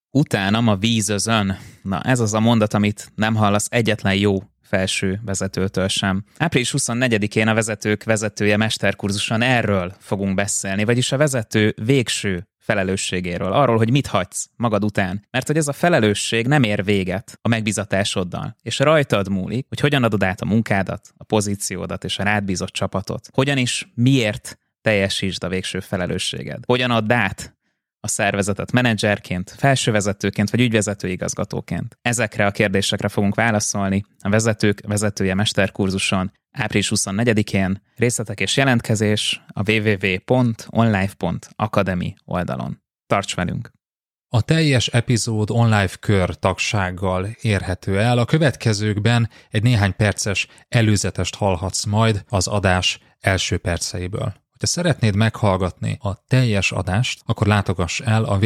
Utánam a vízözön. Na, ez az a mondat, amit nem hallasz egyetlen jó felső vezetőtől sem. Április 24-én a vezetők vezetője mesterkurzuson erről fogunk beszélni, vagyis a vezető végső felelősségéről, arról, hogy mit hagysz magad után. Mert hogy ez a felelősség nem ér véget a megbízatásoddal, és rajtad múlik, hogy hogyan adod át a munkádat, a pozíciódat és a rád bízott csapatot. Hogyan is, miért teljesítsd a végső felelősséged. Hogyan add át a szervezetet menedzserként, felsővezetőként vagy ügyvezetőigazgatóként. Ezekre a kérdésekre fogunk válaszolni a vezetők vezetője mesterkurzuson április 24-én. Részletek és jelentkezés a www.onlife.academy oldalon. Tarts velünk! A teljes epizód OnLive kör tagsággal érhető el. A következőkben egy néhány perces előzetest hallhatsz majd az adás első perceiből. Ha szeretnéd meghallgatni a teljes adást, akkor látogass el a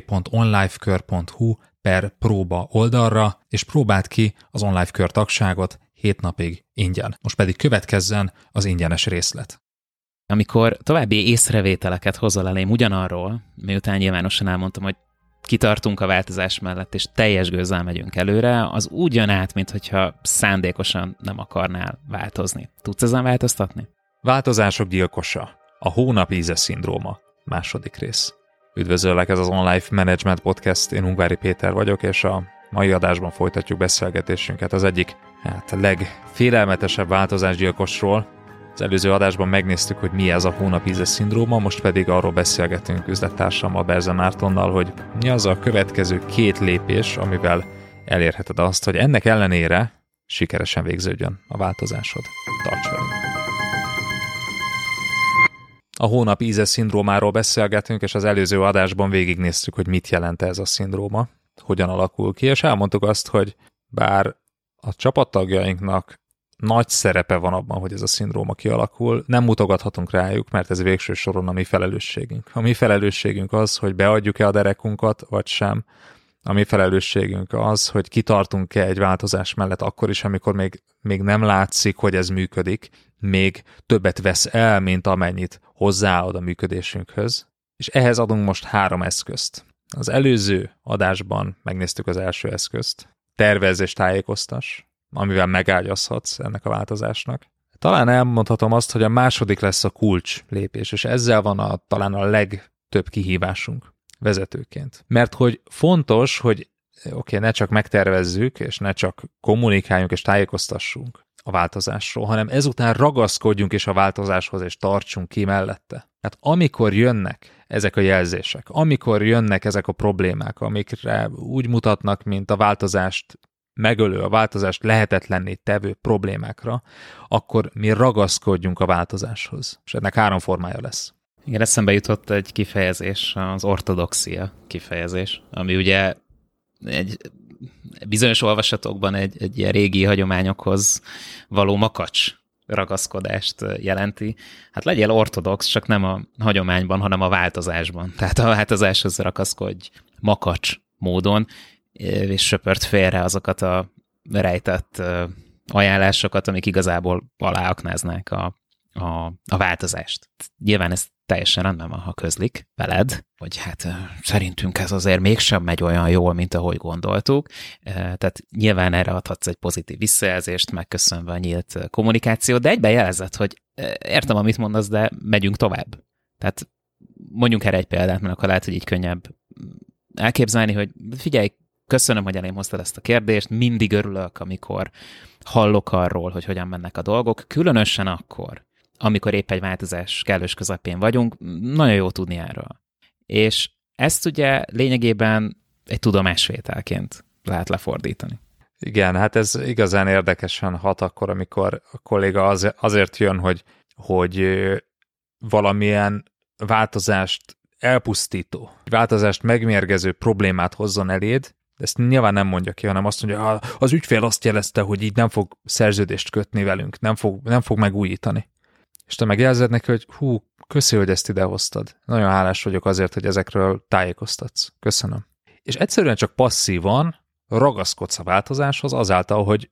www.onlifekör.hu/próba oldalra, és próbáld ki az OnLive kör tagságot 7 napig ingyen. Most pedig következzen az ingyenes részlet. Amikor további észrevételeket hozol elém ugyanarról, miután nyilvánosan elmondtam, hogy kitartunk a változás mellett, és teljes gőzzel megyünk előre, az úgy jön át, mintha szándékosan nem akarnál változni. Tudsz ezen változtatni? Változások gyilkosa. A hónap íze szindróma. Második rész. Üdvözöllek, ez az OnLife Management Podcast, én Ungvári Péter vagyok, és a mai adásban folytatjuk beszélgetésünket az egyik legfélelmetesebb változásgyilkosról. Az előző adásban megnéztük, hogy mi ez a hónap íze szindróma, most pedig arról beszélgetünk üzlettársammal, Berze Mártonnal, hogy mi az a következő 2 lépés, amivel elérheted azt, hogy ennek ellenére sikeresen végződjön a változásod. Tarts velünk! A hónap íze szindrómáról beszélgetünk, és az előző adásban végignéztük, hogy mit jelent ez a szindróma, hogyan alakul ki, és elmondtuk azt, hogy bár a csapattagjainknak nagy szerepe van abban, hogy ez a szindróma kialakul, nem mutogathatunk rájuk, mert ez végső soron a mi felelősségünk. A mi felelősségünk az, hogy beadjuk-e a derekunkat, vagy sem. A mi felelősségünk az, hogy kitartunk-e egy változás mellett akkor is, amikor még nem látszik, hogy ez működik, még többet vesz el, mint amennyit hozzáad a működésünkhöz. És ehhez adunk most 3 eszközt. Az előző adásban megnéztük az első eszközt. Tervezz és tájékoztass, amivel megágyazhatsz ennek a változásnak. Talán elmondhatom azt, hogy a második lesz a kulcs lépés, és ezzel van talán a legtöbb kihívásunk vezetőként. Mert hogy fontos, hogy ne csak megtervezzük, és ne csak kommunikáljunk és tájékoztassunk a változásról, hanem ezután ragaszkodjunk is a változáshoz, és tartsunk ki mellette. Hát amikor jönnek ezek a jelzések, amikor jönnek ezek a problémák, amikre úgy mutatnak, mint a változást megölő, a változást lehetetlenné tevő problémákra, akkor mi ragaszkodjunk a változáshoz. És ennek 3 formája lesz. Igen, eszembe jutott egy kifejezés, az ortodoxia kifejezés, ami ugye egy bizonyos olvasatokban egy ilyen régi hagyományokhoz való makacs ragaszkodást jelenti. Hát legyél ortodox, csak nem a hagyományban, hanem a változásban. Tehát a változáshoz ragaszkodj makacs módon, és söpört félre azokat a rejtett ajánlásokat, amik igazából aláaknáznák a változást. Nyilván ez teljesen rendben van, ha közlik veled, hogy hát szerintünk ez azért mégsem megy olyan jól, mint ahogy gondoltuk. Tehát nyilván erre adhatsz egy pozitív visszajelzést, megköszönve a nyílt kommunikációt, de egyben jelzed, hogy értem, amit mondasz, de megyünk tovább. Tehát mondjunk erre egy példát, mert akkor lehet, hogy így könnyebb elképzelni, hogy figyelj, köszönöm, hogy elém hoztad ezt a kérdést, mindig örülök, amikor hallok arról, hogy hogyan mennek a dolgok, különösen akkor, amikor épp egy változás kellős közepén vagyunk, nagyon jó tudni erről. És ezt ugye lényegében egy tudomásvételként lehet lefordítani. Igen, hát ez igazán érdekesen hat akkor, amikor a kolléga azért jön, hogy valamilyen változást elpusztító, változást megmérgező problémát hozzon eléd, de ezt nyilván nem mondja ki, hanem azt mondja, az ügyfél azt jelezte, hogy így nem fog szerződést kötni velünk, nem fog megújítani. És te megjelzed neki, hogy köszi, hogy ezt idehoztad. Nagyon hálás vagyok azért, hogy ezekről tájékoztatsz. Köszönöm. És egyszerűen csak passzívan ragaszkodsz a változáshoz azáltal, hogy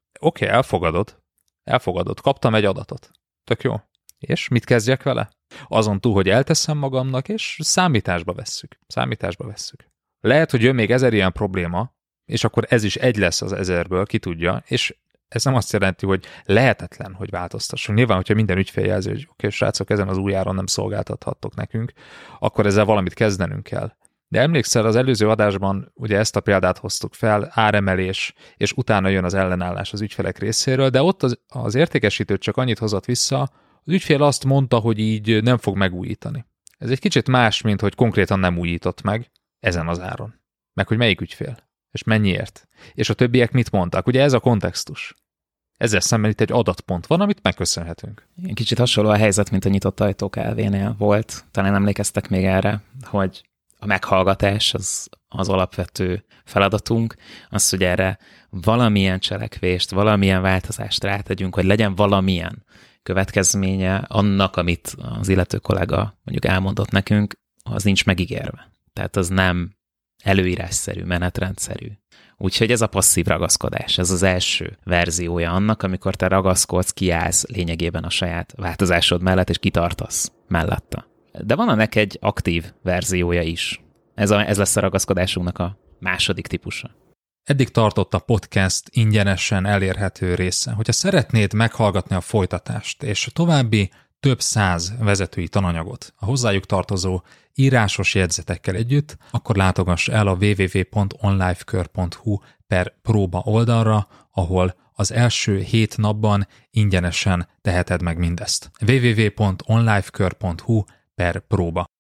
elfogadod, kaptam egy adatot. Tök jó. És mit kezdjek vele? Azon túl, hogy elteszem magamnak, és számításba vesszük. Lehet, hogy jön még 1000 ilyen probléma, és akkor ez is egy lesz az 1000-ből, ki tudja, és ez nem azt jelenti, hogy lehetetlen, hogy változtassunk. Nyilván, hogyha minden ügyfél jelzi, hogy oké, srácok, ezen az új áron nem szolgáltathattok nekünk, akkor ezzel valamit kezdenünk kell. De emlékszel, az előző adásban ugye ezt a példát hoztuk fel, áremelés, és utána jön az ellenállás az ügyfelek részéről, de ott az értékesítő csak annyit hozott vissza, az ügyfél azt mondta, hogy így nem fog megújítani. Ez egy kicsit más, mint hogy konkrétan nem újított meg ezen az áron. Meg hogy melyik ügyfél, és mennyiért. És a többiek mit mondtak. Ugye ez a kontextus. Ezzel szemben itt egy adatpont van, amit megköszönhetünk. Kicsit hasonló a helyzet, mint a nyitott ajtók elvénél volt. Talán emlékeztek még erre, hogy a meghallgatás az alapvető feladatunk, az, hogy erre valamilyen cselekvést, valamilyen változást rátegyünk, hogy legyen valamilyen következménye annak, amit az illető kollega mondjuk elmondott nekünk, az nincs megígérve. Tehát az nem előírásszerű, menetrendszerű. Úgyhogy ez a passzív ragaszkodás, ez az első verziója annak, amikor te ragaszkodsz, kiállsz lényegében a saját változásod mellett, és kitartasz mellette. De van ennek egy aktív verziója is. Ez lesz a ragaszkodásunknak a második típusa. Eddig tartott a podcast ingyenesen elérhető része. Hogyha szeretnéd meghallgatni a folytatást és további több 100 vezetői tananyagot a hozzájuk tartozó írásos jegyzetekkel együtt, akkor látogass el a www.onlifekör.hu/próba oldalra, ahol az első 7 napban ingyenesen teheted meg mindezt. www.onlifekör.hu/próba.